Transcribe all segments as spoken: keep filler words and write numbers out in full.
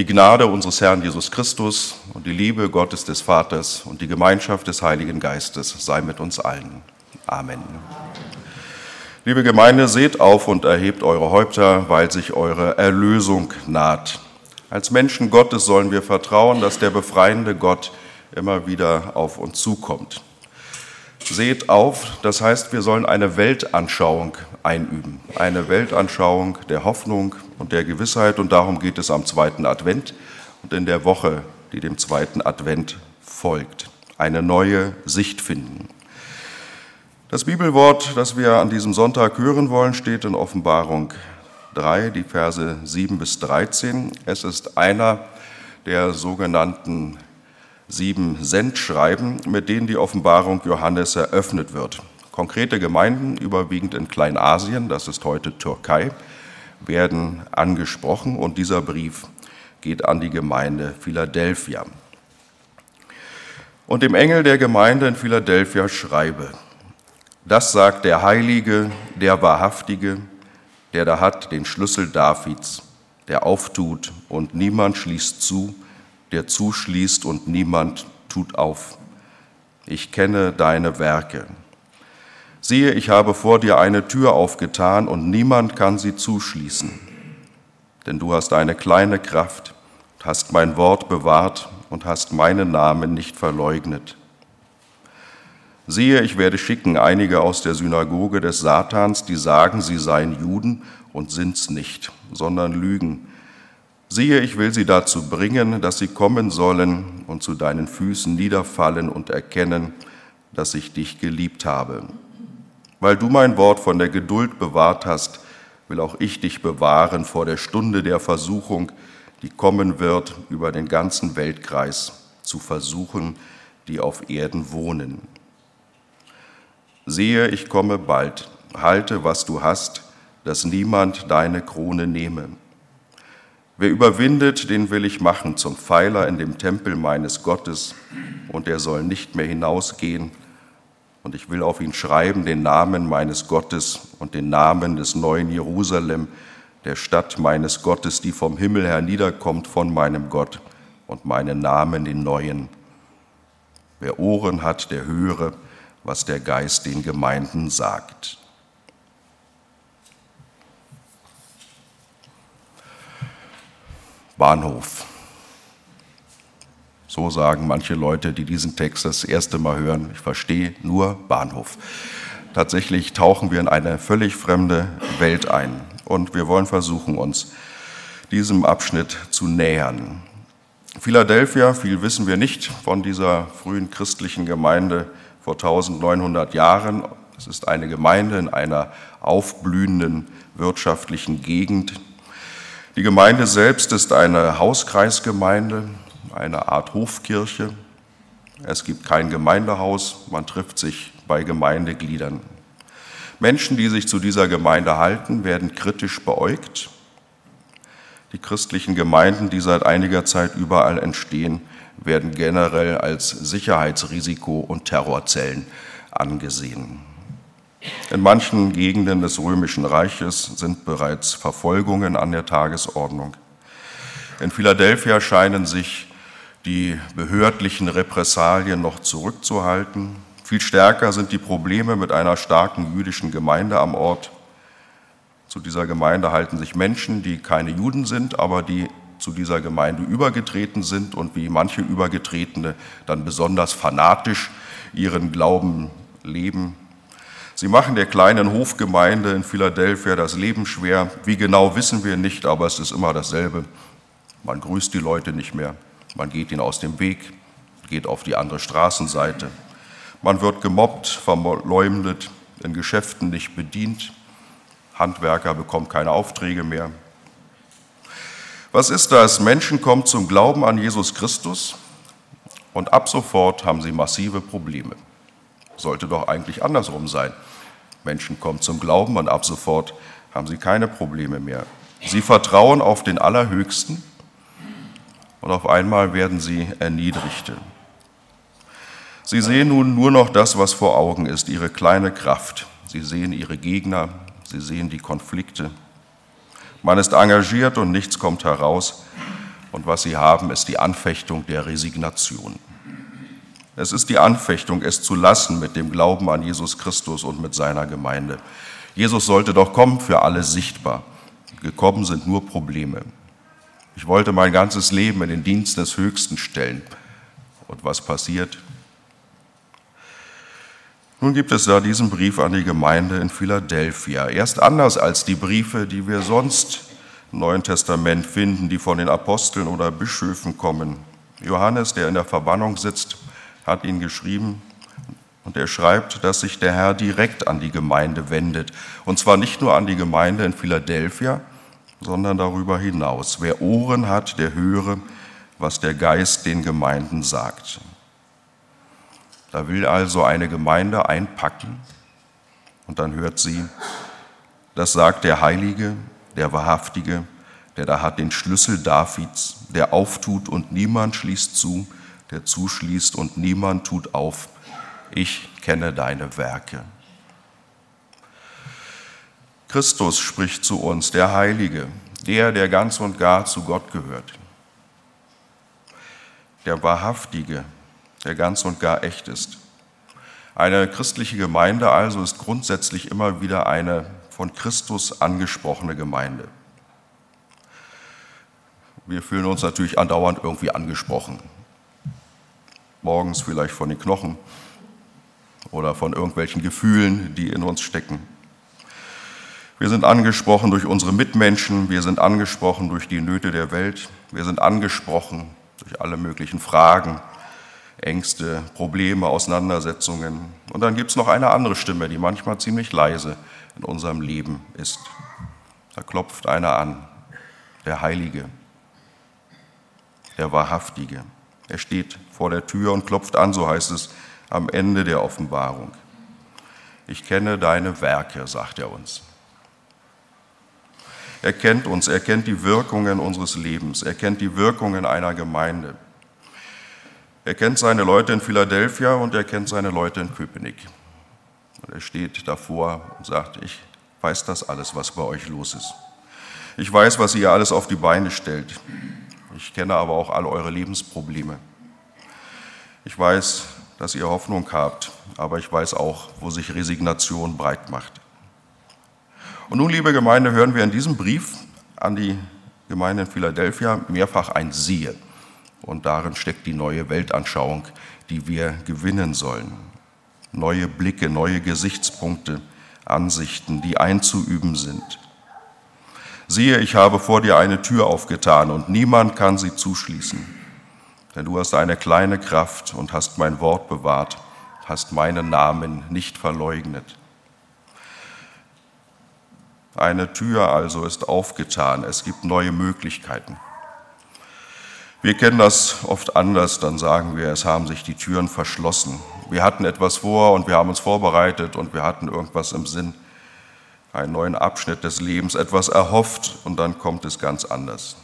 Die Gnade unseres Herrn Jesus Christus und die Liebe Gottes des Vaters und die Gemeinschaft des Heiligen Geistes sei mit uns allen. Amen. Liebe Gemeinde, seht auf und erhebt eure Häupter, weil sich eure Erlösung naht. Als Menschen Gottes sollen wir vertrauen, dass der befreiende Gott immer wieder auf uns zukommt. Seht auf, das heißt, wir sollen eine Weltanschauung einüben. Eine Weltanschauung der Hoffnung und der Gewissheit. Und darum geht es am zweiten Advent und in der Woche, die dem zweiten Advent folgt. Eine neue Sicht finden. Das Bibelwort, das wir an diesem Sonntag hören wollen, steht in Offenbarung drei, die Verse sieben bis dreizehn. Es ist einer der sogenannten sieben Sendschreiben, mit denen die Offenbarung Johannes eröffnet wird. Konkrete Gemeinden, überwiegend in Kleinasien, das ist heute Türkei, werden angesprochen und dieser Brief geht an die Gemeinde Philadelphia. Und dem Engel der Gemeinde in Philadelphia schreibe: Das sagt der Heilige, der Wahrhaftige, der da hat den Schlüssel Davids, der auftut und niemand schließt zu, der zuschließt und niemand tut auf. Ich kenne deine Werke. Siehe, ich habe vor dir eine Tür aufgetan und niemand kann sie zuschließen. Denn du hast eine kleine Kraft, hast mein Wort bewahrt und hast meinen Namen nicht verleugnet. Siehe, ich werde schicken einige aus der Synagoge des Satans, die sagen, sie seien Juden und sind's nicht, sondern lügen. Siehe, ich will sie dazu bringen, dass sie kommen sollen und zu deinen Füßen niederfallen und erkennen, dass ich dich geliebt habe. Weil du mein Wort von der Geduld bewahrt hast, will auch ich dich bewahren vor der Stunde der Versuchung, die kommen wird, über den ganzen Weltkreis zu versuchen, die auf Erden wohnen. Siehe, ich komme bald, halte, was du hast, dass niemand deine Krone nehme. Wer überwindet, den will ich machen zum Pfeiler in dem Tempel meines Gottes, und er soll nicht mehr hinausgehen. Und ich will auf ihn schreiben den Namen meines Gottes und den Namen des neuen Jerusalem, der Stadt meines Gottes, die vom Himmel herniederkommt von meinem Gott, und meinen Namen den neuen. Wer Ohren hat, der höre, was der Geist den Gemeinden sagt. Bahnhof. So sagen manche Leute, die diesen Text das erste Mal hören. Ich verstehe nur Bahnhof. Tatsächlich tauchen wir in eine völlig fremde Welt ein. Und wir wollen versuchen, uns diesem Abschnitt zu nähern. Philadelphia, viel wissen wir nicht von dieser frühen christlichen Gemeinde vor neunzehnhundert Jahren. Es ist eine Gemeinde in einer aufblühenden wirtschaftlichen Gegend. Die Gemeinde selbst ist eine Hauskreisgemeinde, eine Art Hofkirche. Es gibt kein Gemeindehaus, man trifft sich bei Gemeindegliedern. Menschen, die sich zu dieser Gemeinde halten, werden kritisch beäugt. Die christlichen Gemeinden, die seit einiger Zeit überall entstehen, werden generell als Sicherheitsrisiko und Terrorzellen angesehen. In manchen Gegenden des Römischen Reiches sind bereits Verfolgungen an der Tagesordnung. In Philadelphia scheinen sich die behördlichen Repressalien noch zurückzuhalten. Viel stärker sind die Probleme mit einer starken jüdischen Gemeinde am Ort. Zu dieser Gemeinde halten sich Menschen, die keine Juden sind, aber die zu dieser Gemeinde übergetreten sind und wie manche Übergetretene dann besonders fanatisch ihren Glauben leben. Sie machen der kleinen Hofgemeinde in Philadelphia das Leben schwer. Wie genau, wissen wir nicht, aber es ist immer dasselbe. Man grüßt die Leute nicht mehr, man geht ihnen aus dem Weg, geht auf die andere Straßenseite. Man wird gemobbt, verleumdet, in Geschäften nicht bedient. Handwerker bekommen keine Aufträge mehr. Was ist das? Menschen kommen zum Glauben an Jesus Christus und ab sofort haben sie massive Probleme. Sollte doch eigentlich andersrum sein. Menschen kommen zum Glauben und ab sofort haben sie keine Probleme mehr. Sie vertrauen auf den Allerhöchsten und auf einmal werden sie erniedrigt. Sie sehen nun nur noch das, was vor Augen ist, ihre kleine Kraft. Sie sehen ihre Gegner, sie sehen die Konflikte. Man ist engagiert und nichts kommt heraus. Und was sie haben, ist die Anfechtung der Resignation. Es ist die Anfechtung, es zu lassen mit dem Glauben an Jesus Christus und mit seiner Gemeinde. Jesus sollte doch kommen, für alle sichtbar. Gekommen sind nur Probleme. Ich wollte mein ganzes Leben in den Dienst des Höchsten stellen. Und was passiert? Nun gibt es da diesen Brief an die Gemeinde in Philadelphia. Er ist anders als die Briefe, die wir sonst im Neuen Testament finden, die von den Aposteln oder Bischöfen kommen. Johannes, der in der Verbannung sitzt, hat ihn geschrieben und er schreibt, dass sich der Herr direkt an die Gemeinde wendet. Und zwar nicht nur an die Gemeinde in Philadelphia, sondern darüber hinaus. Wer Ohren hat, der höre, was der Geist den Gemeinden sagt. Da will also eine Gemeinde einpacken und dann hört sie, das sagt der Heilige, der Wahrhaftige, der da hat den Schlüssel Davids, der auftut und niemand schließt zu, der zuschließt und niemand tut auf. Ich kenne deine Werke. Christus spricht zu uns, der Heilige, der, der ganz und gar zu Gott gehört. Der Wahrhaftige, der ganz und gar echt ist. Eine christliche Gemeinde also ist grundsätzlich immer wieder eine von Christus angesprochene Gemeinde. Wir fühlen uns natürlich andauernd irgendwie angesprochen. Morgens vielleicht von den Knochen oder von irgendwelchen Gefühlen, die in uns stecken. Wir sind angesprochen durch unsere Mitmenschen, wir sind angesprochen durch die Nöte der Welt, wir sind angesprochen durch alle möglichen Fragen, Ängste, Probleme, Auseinandersetzungen. Und dann gibt es noch eine andere Stimme, die manchmal ziemlich leise in unserem Leben ist. Da klopft einer an, der Heilige, der Wahrhaftige. Er steht vor der Tür und klopft an, so heißt es am Ende der Offenbarung. Ich kenne deine Werke, sagt er uns. Er kennt uns, er kennt die Wirkungen unseres Lebens, er kennt die Wirkungen einer Gemeinde. Er kennt seine Leute in Philadelphia und er kennt seine Leute in Köpenick. Und er steht davor und sagt, ich weiß das alles, was bei euch los ist. Ich weiß, was ihr alles auf die Beine stellt. Ich kenne aber auch all eure Lebensprobleme. Ich weiß, dass ihr Hoffnung habt, aber ich weiß auch, wo sich Resignation breit macht. Und nun, liebe Gemeinde, hören wir in diesem Brief an die Gemeinde in Philadelphia mehrfach ein Siehe. Und darin steckt die neue Weltanschauung, die wir gewinnen sollen. Neue Blicke, neue Gesichtspunkte, Ansichten, die einzuüben sind. Siehe, ich habe vor dir eine Tür aufgetan und niemand kann sie zuschließen. Denn du hast eine kleine Kraft und hast mein Wort bewahrt, hast meinen Namen nicht verleugnet. Eine Tür also ist aufgetan, es gibt neue Möglichkeiten. Wir kennen das oft anders, dann sagen wir, es haben sich die Türen verschlossen. Wir hatten etwas vor und wir haben uns vorbereitet und wir hatten irgendwas im Sinn, einen neuen Abschnitt des Lebens, etwas erhofft und dann kommt es ganz anders.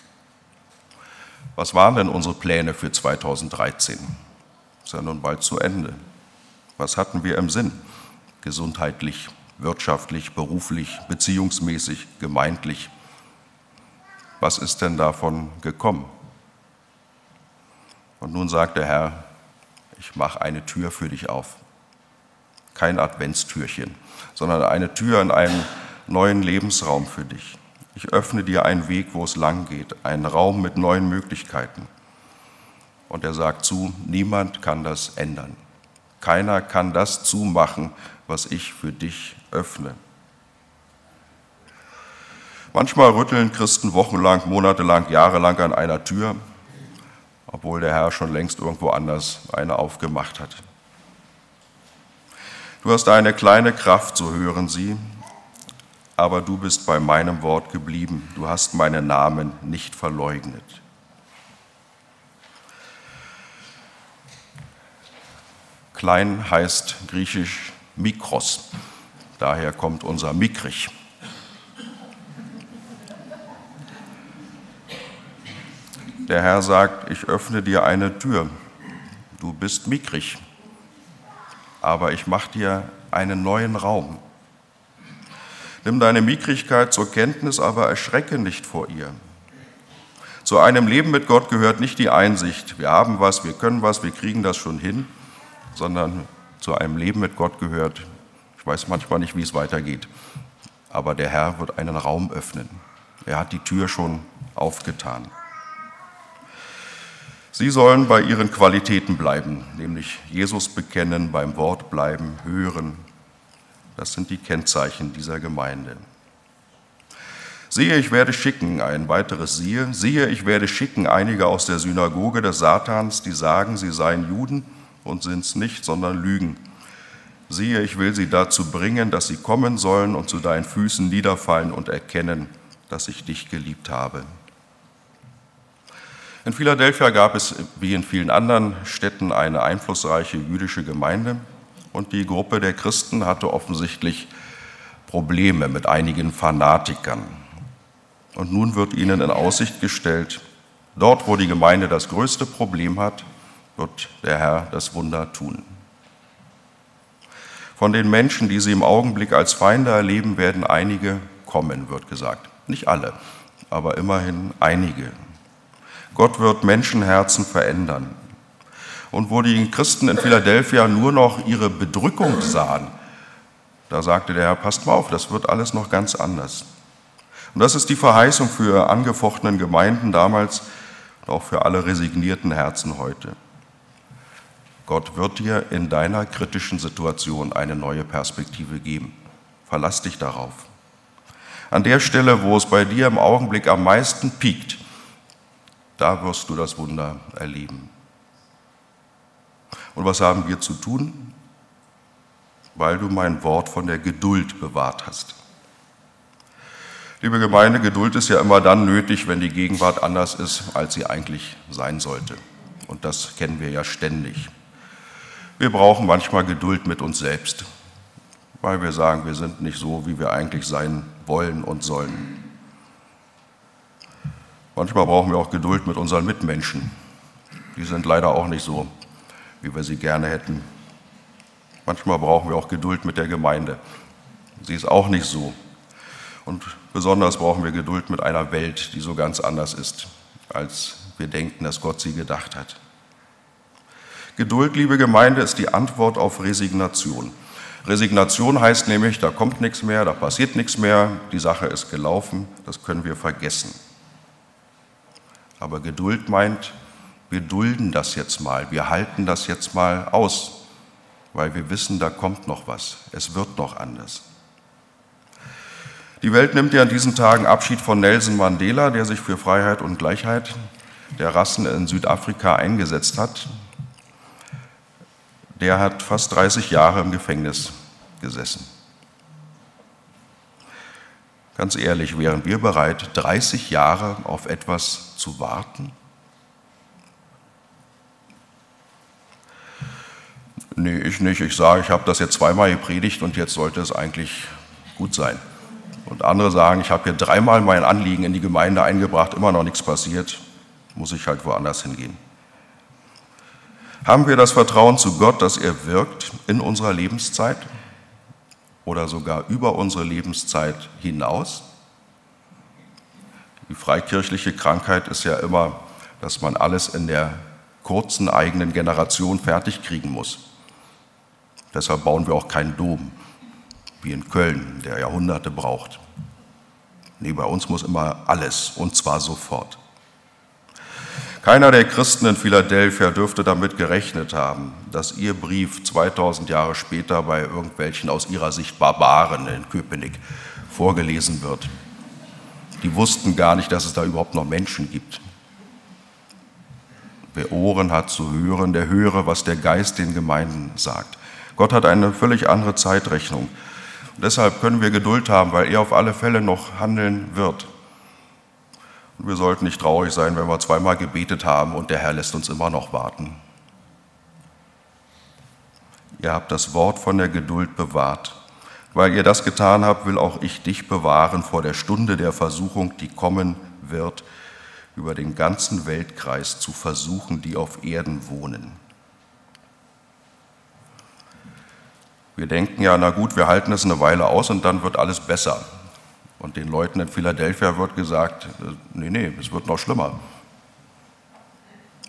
Was waren denn unsere Pläne für zweitausenddreizehn? Ist ja nun bald zu Ende. Was hatten wir im Sinn? Gesundheitlich, wirtschaftlich, beruflich, beziehungsmäßig, gemeindlich. Was ist denn davon gekommen? Und nun sagt der Herr, ich mache eine Tür für dich auf. Kein Adventstürchen, sondern eine Tür in einen neuen Lebensraum für dich. Ich öffne dir einen Weg, wo es lang geht, einen Raum mit neuen Möglichkeiten. Und er sagt zu, niemand kann das ändern. Keiner kann das zumachen, was ich für dich öffne. Manchmal rütteln Christen wochenlang, monatelang, jahrelang an einer Tür, obwohl der Herr schon längst irgendwo anders eine aufgemacht hat. Du hast eine kleine Kraft, so hören sie, aber du bist bei meinem Wort geblieben. Du hast meinen Namen nicht verleugnet. Klein heißt griechisch Mikros, daher kommt unser mickrig. Der Herr sagt, ich öffne dir eine Tür. Du bist mickrig, aber ich mache dir einen neuen Raum. Nimm deine Mickrigkeit zur Kenntnis, aber erschrecke nicht vor ihr. Zu einem Leben mit Gott gehört nicht die Einsicht, wir haben was, wir können was, wir kriegen das schon hin, sondern zu einem Leben mit Gott gehört, ich weiß manchmal nicht, wie es weitergeht, aber der Herr wird einen Raum öffnen. Er hat die Tür schon aufgetan. Sie sollen bei ihren Qualitäten bleiben, nämlich Jesus bekennen, beim Wort bleiben, hören. Das sind die Kennzeichen dieser Gemeinde. Siehe, ich werde schicken, ein weiteres siehe, siehe, ich werde schicken einige aus der Synagoge des Satans, die sagen, sie seien Juden und sind's nicht, sondern lügen. Siehe, ich will sie dazu bringen, dass sie kommen sollen und zu deinen Füßen niederfallen und erkennen, dass ich dich geliebt habe. In Philadelphia gab es, wie in vielen anderen Städten, eine einflussreiche jüdische Gemeinde und die Gruppe der Christen hatte offensichtlich Probleme mit einigen Fanatikern. Und nun wird ihnen in Aussicht gestellt, dort, wo die Gemeinde das größte Problem hat, wird der Herr das Wunder tun. Von den Menschen, die sie im Augenblick als Feinde erleben, werden einige kommen, wird gesagt. Nicht alle, aber immerhin einige. Gott wird Menschenherzen verändern. Und wo die Christen in Philadelphia nur noch ihre Bedrückung sahen, da sagte der Herr, passt mal auf, das wird alles noch ganz anders. Und das ist die Verheißung für angefochtenen Gemeinden damals und auch für alle resignierten Herzen heute. Gott wird dir in deiner kritischen Situation eine neue Perspektive geben. Verlass dich darauf. An der Stelle, wo es bei dir im Augenblick am meisten piekt, da wirst du das Wunder erleben. Und was haben wir zu tun? Weil du mein Wort von der Geduld bewahrt hast. Liebe Gemeinde, Geduld ist ja immer dann nötig, wenn die Gegenwart anders ist, als sie eigentlich sein sollte. Und das kennen wir ja ständig. Wir brauchen manchmal Geduld mit uns selbst, weil wir sagen, wir sind nicht so, wie wir eigentlich sein wollen und sollen. Manchmal brauchen wir auch Geduld mit unseren Mitmenschen. Die sind leider auch nicht so, wie wir sie gerne hätten. Manchmal brauchen wir auch Geduld mit der Gemeinde. Sie ist auch nicht so. Und besonders brauchen wir Geduld mit einer Welt, die so ganz anders ist, als wir denken, dass Gott sie gedacht hat. Geduld, liebe Gemeinde, ist die Antwort auf Resignation. Resignation heißt nämlich, da kommt nichts mehr, da passiert nichts mehr, die Sache ist gelaufen, das können wir vergessen. Aber Geduld meint, wir dulden das jetzt mal, wir halten das jetzt mal aus, weil wir wissen, da kommt noch was, es wird noch anders. Die Welt nimmt ja in diesen Tagen Abschied von Nelson Mandela, der sich für Freiheit und Gleichheit der Rassen in Südafrika eingesetzt hat. Der hat fast dreißig Jahre im Gefängnis gesessen. Ganz ehrlich, wären wir bereit, dreißig Jahre auf etwas zu warten? Nee, ich nicht. Ich sage, ich habe das jetzt zweimal gepredigt und jetzt sollte es eigentlich gut sein. Und andere sagen, ich habe hier dreimal mein Anliegen in die Gemeinde eingebracht, immer noch nichts passiert, muss ich halt woanders hingehen. Haben wir das Vertrauen zu Gott, dass er wirkt in unserer Lebenszeit oder sogar über unsere Lebenszeit hinaus? Die freikirchliche Krankheit ist ja immer, dass man alles in der kurzen eigenen Generation fertig kriegen muss. Deshalb bauen wir auch keinen Dom, wie in Köln, der Jahrhunderte braucht. Nee, bei uns muss immer alles, und zwar sofort. Keiner der Christen in Philadelphia dürfte damit gerechnet haben, dass ihr Brief zweitausend Jahre später bei irgendwelchen aus ihrer Sicht Barbaren in Köpenick vorgelesen wird. Die wussten gar nicht, dass es da überhaupt noch Menschen gibt. Wer Ohren hat zu hören, der höre, was der Geist den Gemeinden sagt. Gott hat eine völlig andere Zeitrechnung. Und deshalb können wir Geduld haben, weil er auf alle Fälle noch handeln wird. Und wir sollten nicht traurig sein, wenn wir zweimal gebetet haben und der Herr lässt uns immer noch warten. Ihr habt das Wort von der Geduld bewahrt. Weil ihr das getan habt, will auch ich dich bewahren vor der Stunde der Versuchung, die kommen wird, über den ganzen Weltkreis zu versuchen, die auf Erden wohnen. Wir denken ja, na gut, wir halten es eine Weile aus und dann wird alles besser. Und den Leuten in Philadelphia wird gesagt, nee, nee, es wird noch schlimmer.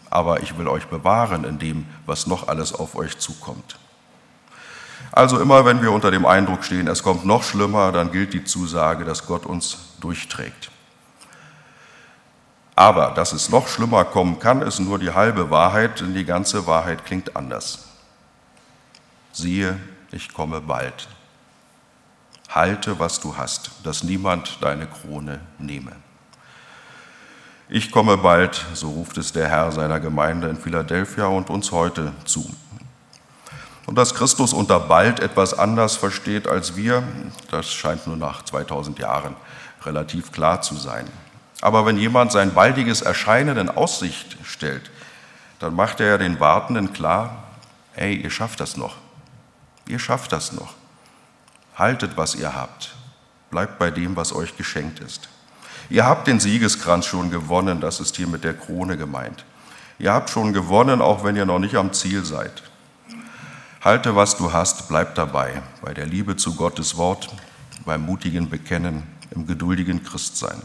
aber ich will euch bewahren in dem, was noch alles auf euch zukommt. Also immer, wenn wir unter dem Eindruck stehen, es kommt noch schlimmer, dann gilt die Zusage, dass Gott uns durchträgt. Aber dass es noch schlimmer kommen kann, ist nur die halbe Wahrheit, denn die ganze Wahrheit klingt anders. Siehe, ich komme bald. Halte, was du hast, dass niemand deine Krone nehme. Ich komme bald, so ruft es der Herr seiner Gemeinde in Philadelphia und uns heute zu. Und dass Christus unter bald etwas anders versteht als wir, das scheint nur nach zweitausend Jahren relativ klar zu sein. Aber wenn jemand sein baldiges Erscheinen in Aussicht stellt, dann macht er ja den Wartenden klar, ey, ihr schafft das noch, ihr schafft das noch. Haltet, was ihr habt, bleibt bei dem, was euch geschenkt ist. Ihr habt den Siegeskranz schon gewonnen, das ist hier mit der Krone gemeint. Ihr habt schon gewonnen, auch wenn ihr noch nicht am Ziel seid. Halte, was du hast, bleib dabei, bei der Liebe zu Gottes Wort, beim mutigen Bekennen, im geduldigen Christsein.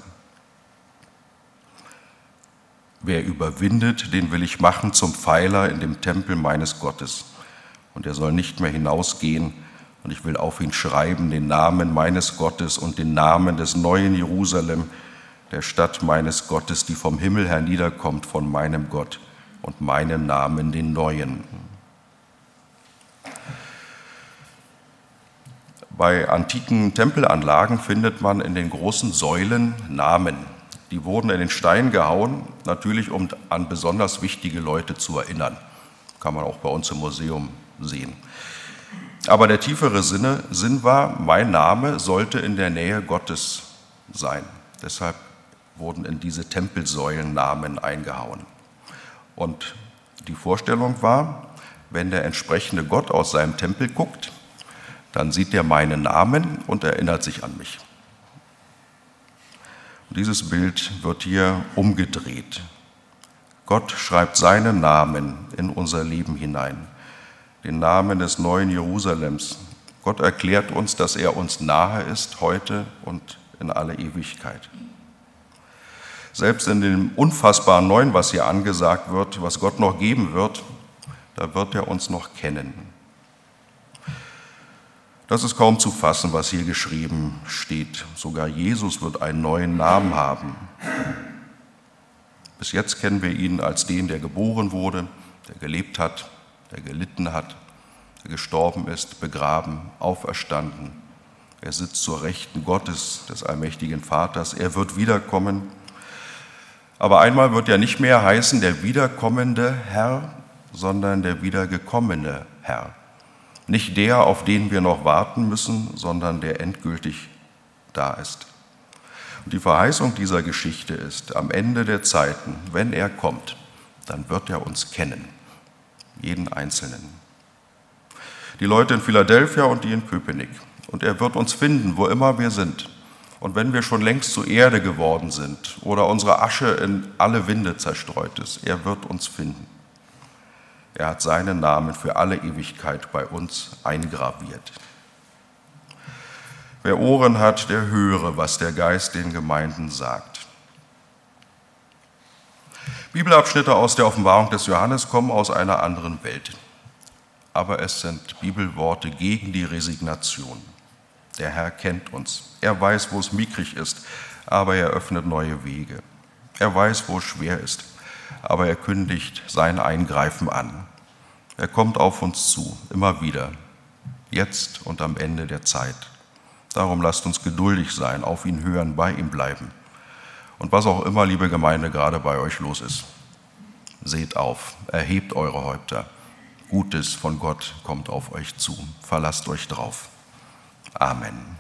Wer überwindet, den will ich machen zum Pfeiler in dem Tempel meines Gottes. Und er soll nicht mehr hinausgehen, und ich will auf ihn schreiben den Namen meines Gottes und den Namen des neuen Jerusalem, der Stadt meines Gottes, die vom Himmel herniederkommt von meinem Gott, und meinen Namen, den neuen. Bei antiken Tempelanlagen findet man in den großen Säulen Namen. Die wurden in den Stein gehauen, natürlich um an besonders wichtige Leute zu erinnern. Kann man auch bei uns im Museum sehen. Aber der tiefere Sinne, Sinn war, mein Name sollte in der Nähe Gottes sein. Deshalb wurden in diese Tempelsäulen Namen eingehauen. Und die Vorstellung war, wenn der entsprechende Gott aus seinem Tempel guckt, dann sieht er meinen Namen und erinnert sich an mich. Und dieses Bild wird hier umgedreht. Gott schreibt seinen Namen in unser Leben hinein, den Namen des neuen Jerusalems. Gott erklärt uns, dass er uns nahe ist, heute und in alle Ewigkeit. Selbst in dem unfassbaren Neuen, was hier angesagt wird, was Gott noch geben wird, da wird er uns noch kennen. Das ist kaum zu fassen, was hier geschrieben steht. Sogar Jesus wird einen neuen Namen haben. Bis jetzt kennen wir ihn als den, der geboren wurde, der gelebt hat, der gelitten hat, der gestorben ist, begraben, auferstanden. Er sitzt zur Rechten Gottes, des allmächtigen Vaters. Er wird wiederkommen. Aber einmal wird er nicht mehr heißen der wiederkommende Herr, sondern der wiedergekommene Herr. Nicht der, auf den wir noch warten müssen, sondern der endgültig da ist. Und die Verheißung dieser Geschichte ist, am Ende der Zeiten, wenn er kommt, dann wird er uns kennen, jeden Einzelnen. Die Leute in Philadelphia und die in Köpenick. Und er wird uns finden, wo immer wir sind. Und wenn wir schon längst zur Erde geworden sind oder unsere Asche in alle Winde zerstreut ist, er wird uns finden. Er hat seinen Namen für alle Ewigkeit bei uns eingraviert. Wer Ohren hat, der höre, was der Geist den Gemeinden sagt. Bibelabschnitte aus der Offenbarung des Johannes kommen aus einer anderen Welt. Aber es sind Bibelworte gegen die Resignation. Der Herr kennt uns. Er weiß, wo es mickrig ist, aber er öffnet neue Wege. Er weiß, wo es schwer ist, aber er kündigt sein Eingreifen an. Er kommt auf uns zu, immer wieder, jetzt und am Ende der Zeit. Darum lasst uns geduldig sein, auf ihn hören, bei ihm bleiben. Und was auch immer, liebe Gemeinde, gerade bei euch los ist, seht auf, erhebt eure Häupter. Gutes von Gott kommt auf euch zu. Verlasst euch drauf. Amen.